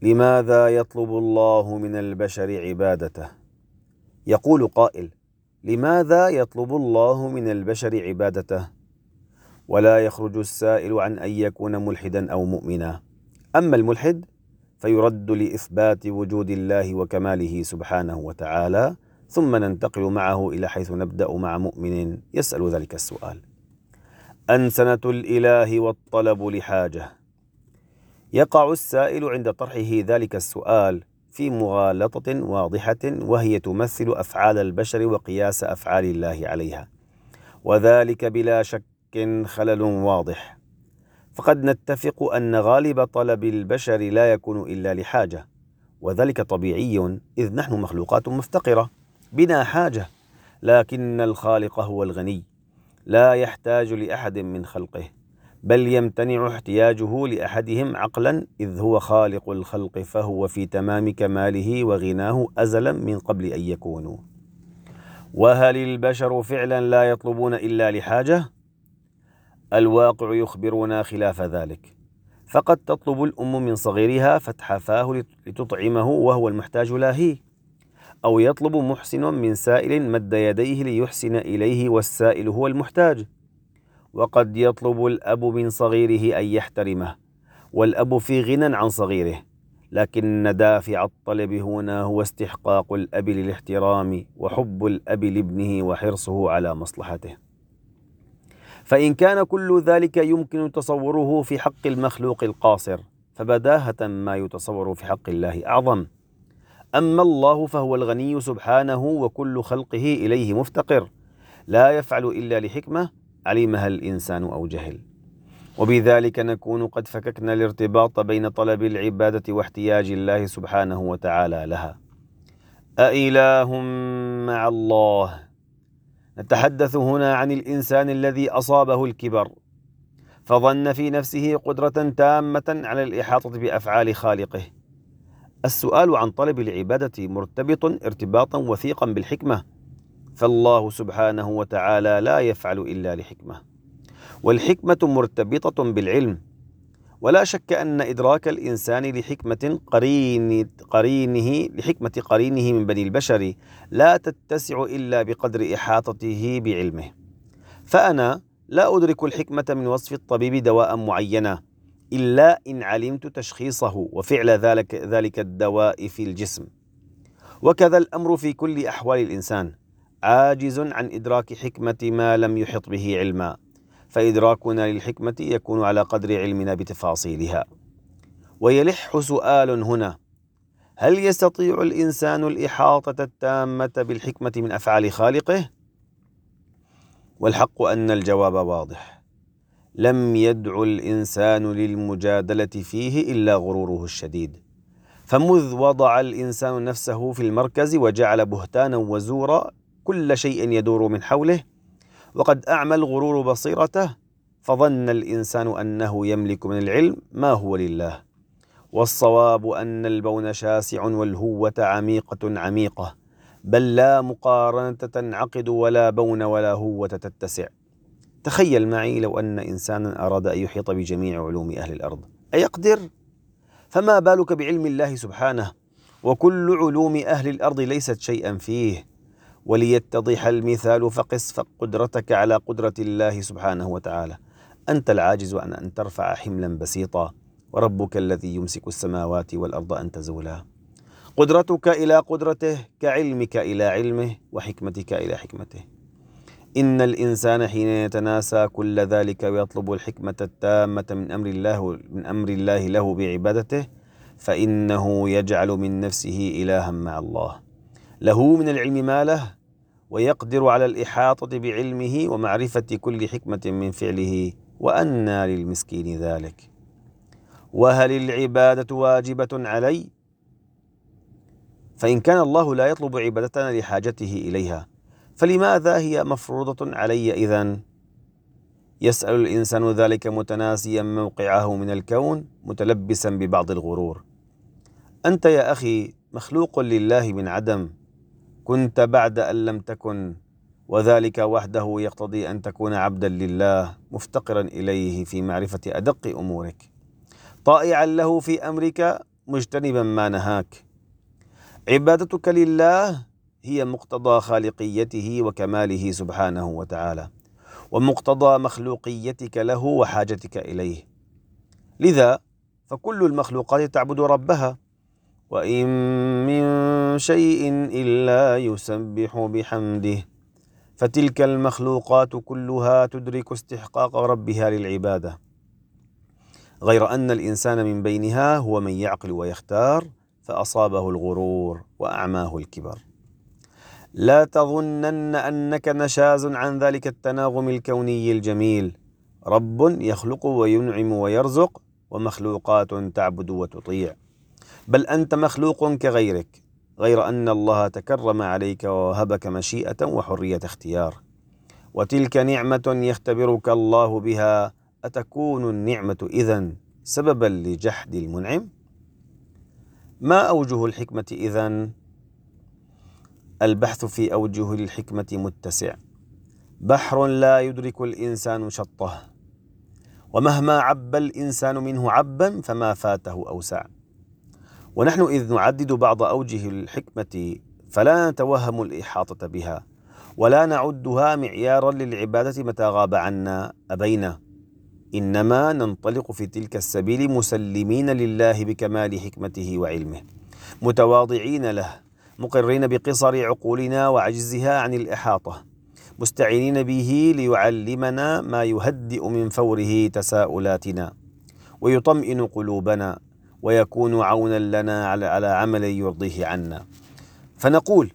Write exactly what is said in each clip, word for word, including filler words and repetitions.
لماذا يطلب الله من البشر عبادته؟ يقول قائل: لماذا يطلب الله من البشر عبادته؟ ولا يخرج السائل عن أن يكون ملحدا أو مؤمنا. أما الملحد فيرد لإثبات وجود الله وكماله سبحانه وتعالى، ثم ننتقل معه إلى حيث نبدأ مع مؤمن يسأل ذلك السؤال: أنسنة الإله والطلب لحاجة. يقع السائل عند طرحه ذلك السؤال في مغالطة واضحة، وهي تمثل أفعال البشر وقياس أفعال الله عليها، وذلك بلا شك خلل واضح. فقد نتفق أن غالب طلب البشر لا يكون إلا لحاجة، وذلك طبيعي، إذ نحن مخلوقات مفتقرة بنا حاجة، لكن الخالق هو الغني، لا يحتاج لأحد من خلقه، بل يمتنع احتياجه لأحدهم عقلا، إذ هو خالق الخلق، فهو في تمام كماله وغناه أزلا من قبل أن يكونوا. وهل البشر فعلا لا يطلبون إلا لحاجة؟ الواقع يخبرنا خلاف ذلك، فقد تطلب الأم من صغيرها فتح فاه لتطعمه وهو المحتاج لا هي، أو يطلب محسن من سائل مد يديه ليحسن إليه والسائل هو المحتاج. وقد يطلب الأب من صغيره أن يحترمه، والأب في غنى عن صغيره، لكن دافع الطلب هنا هو استحقاق الأب للاحترام وحب الأب لابنه وحرصه على مصلحته. فإن كان كل ذلك يمكن تصوره في حق المخلوق القاصر، فبداهة ما يتصور في حق الله أعظم. أما الله فهو الغني سبحانه، وكل خلقه إليه مفتقر، لا يفعل إلا لحكمة علمها الإنسان أو جهل. وبذلك نكون قد فككنا الارتباط بين طلب العبادة واحتياج الله سبحانه وتعالى لها. أإله مع الله؟ نتحدث هنا عن الإنسان الذي أصابه الكبر، فظن في نفسه قدرة تامة على الإحاطة بأفعال خالقه. السؤال عن طلب العبادة مرتبط ارتباطا وثيقا بالحكمة، فالله سبحانه وتعالى لا يفعل إلا لحكمة، والحكمة مرتبطة بالعلم. ولا شك أن إدراك الإنسان لحكمة قرين قرينه لحكمة قرينه من بني البشر لا تتسع إلا بقدر إحاطته بعلمه. فأنا لا أدرك الحكمة من وصف الطبيب دواء معينة إلا إن علمت تشخيصه وفعل ذلك ذلك الدواء في الجسم. وكذا الأمر في كل أحوال الإنسان، عاجز عن إدراك حكمة ما لم يحط به علما، فإدراكنا للحكمة يكون على قدر علمنا بتفاصيلها. ويلح سؤال هنا: هل يستطيع الإنسان الإحاطة التامة بالحكمة من أفعال خالقه؟ والحق أن الجواب واضح. لم يدع الإنسان للمجادلة فيه إلا غروره الشديد، فمذ وضع الإنسان نفسه في المركز وجعل بهتانا وزورا كل شيء يدور من حوله، وقد أعمى الغرور بصيرته، فظن الإنسان أنه يملك من العلم ما هو لله. والصواب أن البون شاسع والهوة عميقة عميقة، بل لا مقارنة تنعقد ولا بون ولا هوة تتسع. تخيل معي لو أن إنسانا أراد أن يحيط بجميع علوم أهل الأرض، أيقدر؟ فما بالك بعلم الله سبحانه، وكل علوم أهل الأرض ليست شيئا فيه. وليتضح المثال فقس قدرتك على قدرة الله سبحانه وتعالى. أنت العاجز عن أن ترفع حملا بسيطا، وربك الذي يمسك السماوات والأرض أن تزولا. قدرتك إلى قدرته كعلمك إلى علمه، وحكمتك إلى حكمته. إن الإنسان حين يتناسى كل ذلك ويطلب الحكمة التامة من أمر الله من أمر الله له بعبادته، فإنه يجعل من نفسه إلها مع الله، له من العلم ما له، ويقدر على الإحاطة بعلمه ومعرفة كل حكمة من فعله. وأنى للمسكين ذلك؟ وهل العبادة واجبة علي؟ فإن كان الله لا يطلب عبادتنا لحاجته إليها، فلماذا هي مفروضة علي إذن؟ يسأل الإنسان ذلك متناسيا موقعه من الكون، متلبسا ببعض الغرور. أنت يا أخي مخلوق لله من عدم، كنت بعد أن لم تكن، وذلك وحده يقتضي أن تكون عبدا لله مفتقرا إليه في معرفة أدق أمورك، طائعا له في أمرك، مجتنبا ما نهاك. عبادتك لله هي مقتضى خالقيته وكماله سبحانه وتعالى، ومقتضى مخلوقيتك له وحاجتك إليه. لذا فكل المخلوقات تعبد ربها، وإن من شيء إلا يسبح بحمده، فتلك المخلوقات كلها تدرك استحقاق ربها للعبادة، غير أن الإنسان من بينها هو من يعقل ويختار، فأصابه الغرور وأعماه الكبر. لا تظنن أنك نشاز عن ذلك التناغم الكوني الجميل. رب يخلق وينعم ويرزق، ومخلوقات تعبد وتطيع، بل أنت مخلوق كغيرك، غير أن الله تكرم عليك ووهبك مشيئة وحرية اختيار، وتلك نعمة يختبرك الله بها. أتكون النعمة إذن سببا لجحد المنعم؟ ما أوجه الحكمة إذن؟ البحث في أوجه الحكمة متسع، بحر لا يدرك الإنسان شطه، ومهما عب الإنسان منه عبا فما فاته أوسع. ونحن إذ نعدد بعض أوجه الحكمة فلا نتوهم الإحاطة بها، ولا نعدها معيارا للعبادة متى غاب عنا أبينا، إنما ننطلق في تلك السبيل مسلمين لله بكمال حكمته وعلمه، متواضعين له، مقرين بقصر عقولنا وعجزها عن الإحاطة، مستعينين به ليعلمنا ما يهدئ من فوره تساؤلاتنا ويطمئن قلوبنا، ويكون عونا لنا على عمل يرضيه عنا. فنقول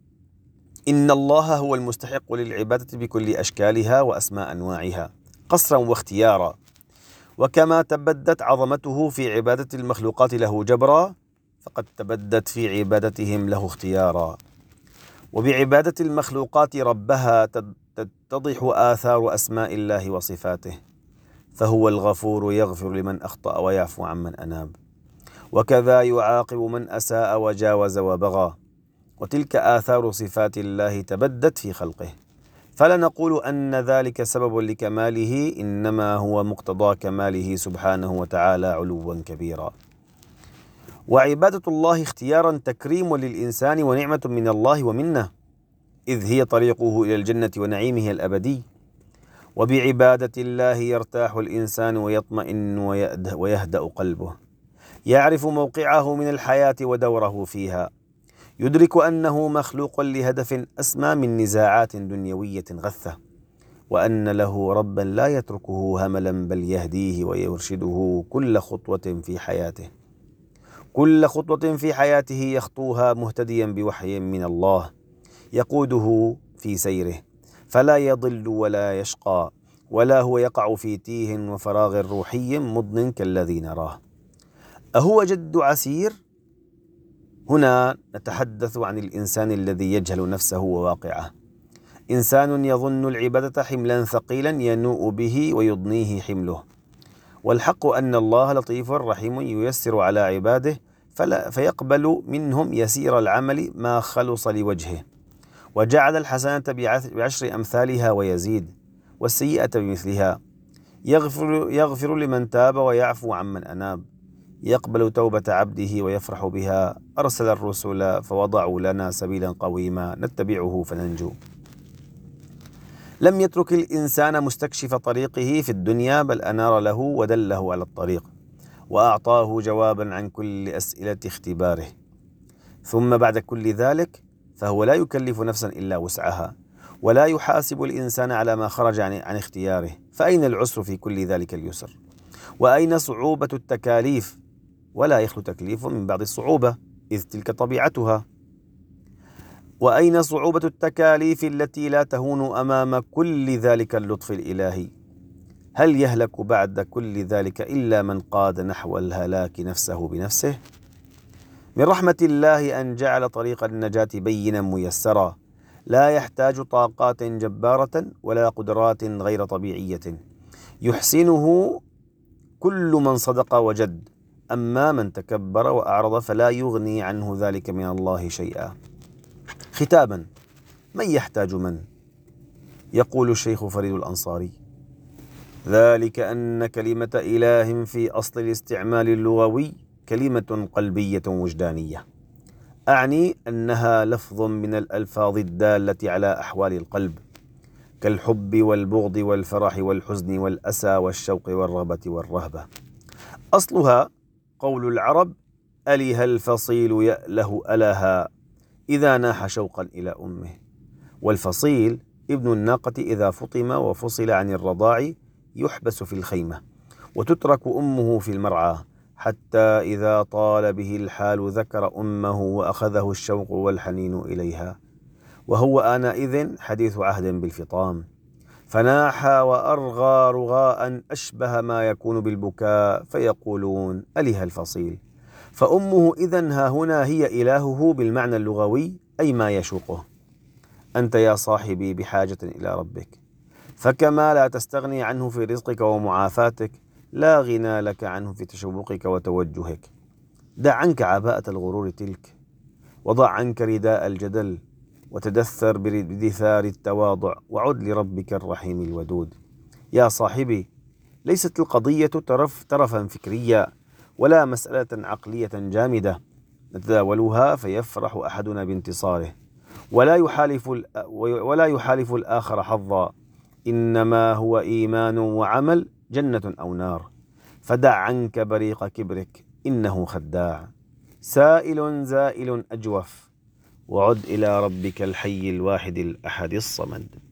إن الله هو المستحق للعبادة بكل أشكالها وأسماء أنواعها، قصرا واختيارا. وكما تبدت عظمته في عبادة المخلوقات له جبرا، فقد تبدت في عبادتهم له اختيارا. وبعبادة المخلوقات ربها تتضح آثار أسماء الله وصفاته، فهو الغفور يغفر لمن أخطأ ويعفو عمن أناب، وكذا يعاقب من أساء وجاوز وبغى. وتلك آثار صفات الله تبدت في خلقه، فلا نقول أن ذلك سبب لكماله، إنما هو مقتضى كماله سبحانه وتعالى علوا كبيرا. وعبادة الله اختيارا تكريم للإنسان ونعمة من الله ومنه، إذ هي طريقه إلى الجنة ونعيمه الأبدي. وبعبادة الله يرتاح الإنسان ويطمئن ويهدأ قلبه، يعرف موقعه من الحياة ودوره فيها، يدرك أنه مخلوق لهدف أسمى من نزاعات دنيوية غثة، وأن له ربا لا يتركه هملا بل يهديه ويرشده كل خطوة في حياته، كل خطوة في حياته يخطوها مهتديا بوحي من الله يقوده في سيره، فلا يضل ولا يشقى، ولا هو يقع في تيه وفراغ روحي مضن كالذي نراه. أهو جد عسير؟ هنا نتحدث عن الإنسان الذي يجهل نفسه وواقعه، إنسان يظن العبادة حملا ثقيلا ينوء به ويضنيه حمله، والحق أن الله لطيف رحيم ييسر على عباده، فلا فيقبل منهم يسير العمل ما خلص لوجهه، وجعل الحسنة بعشر أمثالها ويزيد، والسيئة بمثلها، يغفر, يغفر لمن تاب ويعفو عمن أناب، يقبل توبة عبده ويفرح بها. أرسل الرسل فوضعوا لنا سبيلا قويما نتبعه فننجو. لم يترك الإنسان مستكشف طريقه في الدنيا، بل أنار له ودله على الطريق، وأعطاه جوابا عن كل أسئلة اختباره. ثم بعد كل ذلك فهو لا يكلف نفسا إلا وسعها، ولا يحاسب الإنسان على ما خرج عن, عن اختياره. فأين العسر في كل ذلك اليسر؟ وأين صعوبة التكاليف؟ ولا يخلو تكليف من بعض الصعوبة، إذ تلك طبيعتها. وأين صعوبة التكاليف التي لا تهون أمام كل ذلك اللطف الإلهي؟ هل يهلك بعد كل ذلك إلا من قاد نحو الهلاك نفسه بنفسه؟ من رحمة الله أن جعل طريق النجاة بينا ميسرا، لا يحتاج طاقات جبارة ولا قدرات غير طبيعية، يحسنه كل من صدق وجد، أما من تكبر وأعرض فلا يغني عنه ذلك من الله شيئا. ختاما، من يحتاج من؟ يقول الشيخ فريد الأنصاري: ذلك أن كلمة إله في أصل الاستعمال اللغوي كلمة قلبية وجدانية، أعني أنها لفظ من الألفاظ الدالة على أحوال القلب كالحب والبغض والفرح والحزن والأسى والشوق والرغبة والرهبة. أصلها قول العرب: أله الفصيل يأله ألها إذا ناح شوقا إلى أمه. والفصيل ابن الناقة إذا فطم وفصل عن الرضاع يحبس في الخيمة وتترك أمه في المرعى حتى إذا طال به الحال ذكر أمه وأخذه الشوق والحنين إليها، وهو آنئذ حديث عهد بالفطام، فناحى وأرغى رغاء أشبه ما يكون بالبكاء، فيقولون: أله الفصيل. فأمه إذن ها هنا هي إلهه بالمعنى اللغوي، أي ما يشوقه. أنت يا صاحبي بحاجة إلى ربك، فكما لا تستغني عنه في رزقك ومعافاتك، لا غنى لك عنه في تشوقك وتوجهك. دع عنك عباءة الغرور تلك، وضع عنك رداء الجدل، وتدثر بدثار التواضع، وعد لربك الرحيم الودود. يا صاحبي، ليست القضية ترف ترفا فكريا ولا مسألة عقلية جامدة نتداولها فيفرح أحدنا بانتصاره ولا يحالف ولا يحالف الآخر حظا، إنما هو إيمان وعمل، جنة أو نار. فدع عنك بريق كبرك، إنه خداع، سائل زائل أجوف، وعد إلى ربك الحي الواحد الأحد الصمد.